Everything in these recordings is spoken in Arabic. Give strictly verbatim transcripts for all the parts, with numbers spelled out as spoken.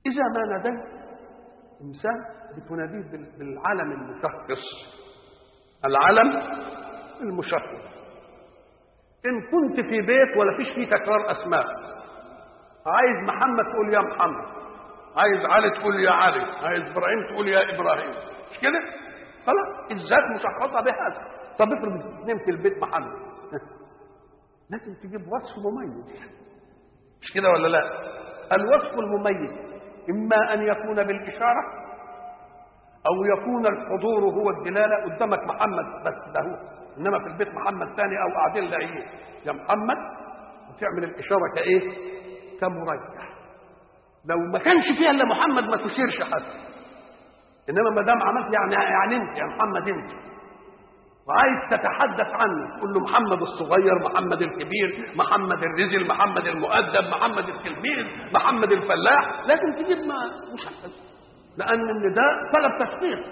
إذا ما ناديت إنسان بتناديه بالعلم المشخص، العلم المشخص. إن كنت في بيت ولا فيش فيه تكرار أسماء، عايز محمد تقول يا محمد، عايز علي تقول يا علي، عايز إبراهيم تقول يا إبراهيم، مش كده؟ خلاص الذات مشخصة بهذا. طب افرض اثنين في البيت محمد، لازم تجيب وصف مميز، مش كده ولا لا؟ الوصف المميز إما أن يكون بالإشارة أو يكون الحضور هو الدلالة. قدامك محمد بس ده هو، إنما في البيت محمد ثاني أو قاعدين لاقيين يا محمد، وتعمل الإشارة كإيه؟ كمرجح. لو ما كانش فيها إلا محمد ما تشيرش حتى، إنما ما دام عملت يعني يعني أنت يا محمد أنت، وعايز تتحدث عنه تقول له محمد الصغير، محمد الكبير، محمد الرزل، محمد المؤدب، محمد التلميذ، محمد الفلاح، لازم تجيب ما مشخص، لأن النداء طلب تشخيص.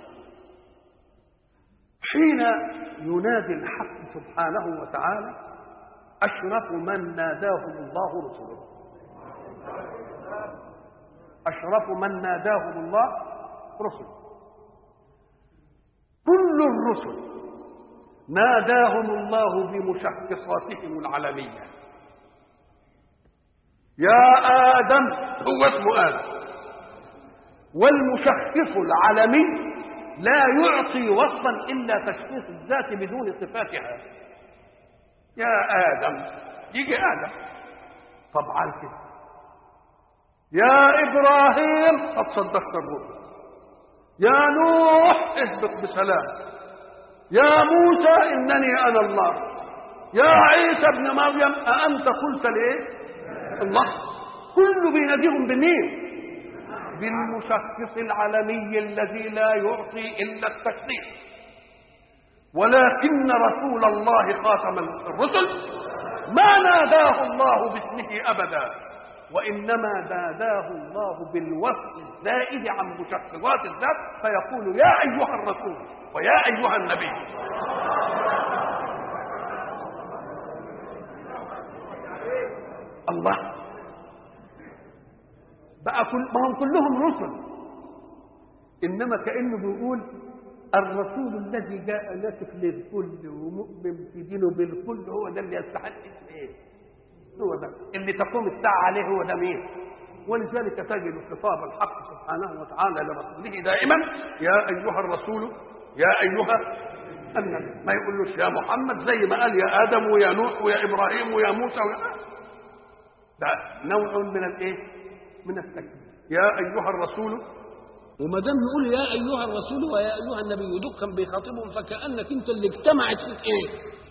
حين ينادي الحق سبحانه وتعالى أشرف من ناداهم الله رسله، أشرف من ناداهم الله رسله. كل الرسل ناداهم الله بمشخصاتهم العلمية. يا آدم، هو اسمه آدم، والمشخص العلمي لا يعطي وصفا إلا تشخيص الذات بدون صفاتها. يا آدم، يجي آدم طبعا كده. يا إبراهيم، قد صدقت الرسل. يا نوح، اهبط بسلام. يا موسى، إنني أنا الله. يا عيسى ابن مريم، أأنت قلت ليه الله؟ كل بيناديهم بمين؟ بالمشخص العلمي الذي لا يعطي إلا التشخيص. ولكن رسول الله خاتم الرسل ما ناداه الله باسمه أبدا، وإنما ناداه الله بالوصف الزائد عن مشخصات الذات، فيقول يا أيها الرسول ويا أيها النبي. الله بقى كل ما هم كلهم رسل، إنما كأنه بيقول الرسول الذي جاء ناسك للكل ومؤمن في دينه بالكل هو ده اللي يستحق اسم ايه؟ هو ده اللي تقوم الساعة عليه، هو ده مين؟ ولذلك تجد خطاب الحق سبحانه وتعالى لرسوله دائما يا أيها الرسول يا أيها النبي، ما يقولوش يا محمد زي ما قال يا آدم ويا نوح ويا إبراهيم ويا موسى ويا ده نوع من الايه؟ من التكبير. يا أيها الرسول، وما دام يقول يا أيها الرسول ويا أيها النبي دكا بيخاطبهم، فكأنك أنت اللي اجتمعت فيك إيه؟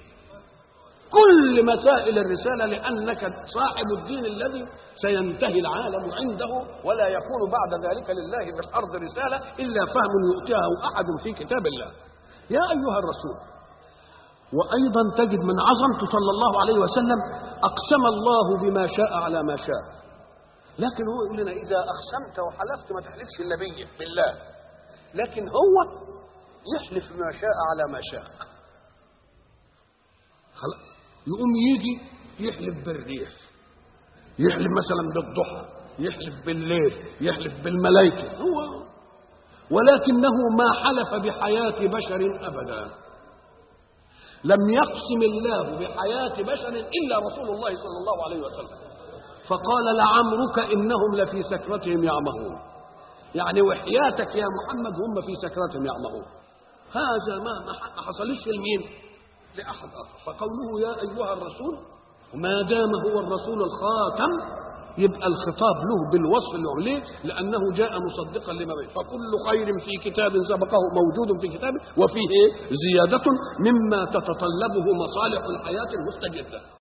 كل مسائل الرسالة، لأنك صاحب الدين الذي سينتهي العالم عنده، ولا يكون بعد ذلك لله في الأرض رسالة إلا فهم يؤتيه أحد في كتاب الله. يا أيها الرسول. وأيضا تجد من عظمته صلى الله عليه وسلم أقسم الله بما شاء على ما شاء، لكن هو يقول لنا إذا أقسمت وحلفت ما تحلفش إلا بالله، لكن هو يحلف ما شاء على ما شاء. خلاص يقوم يجي يحلف بالريح، يحلف مثلا بالضحى، يحلف بالليل، يحلف بالملائكة، هو ولكنه ما حلف بحياة بشر أبدا. لم يقسم الله بحياة بشر إلا رسول الله صلى الله عليه وسلم، فقال لعمرك إنهم لفي سكرتهم يعمهون، يعني وحياتك يا محمد هم في سكرتهم يعمهون. هذا ما ما حصلش لمين؟ لأحد آخر. فقوله يا أيها الرسول، ما دام هو الرسول الخاتم يبقى الخطاب له بالوصف اللي عليه، لأنه جاء مصدقا لما بين. فكل خير في كتاب سبقه موجود في كتابه، وفيه زيادة مما تتطلبه مصالح الحياة المستجدة.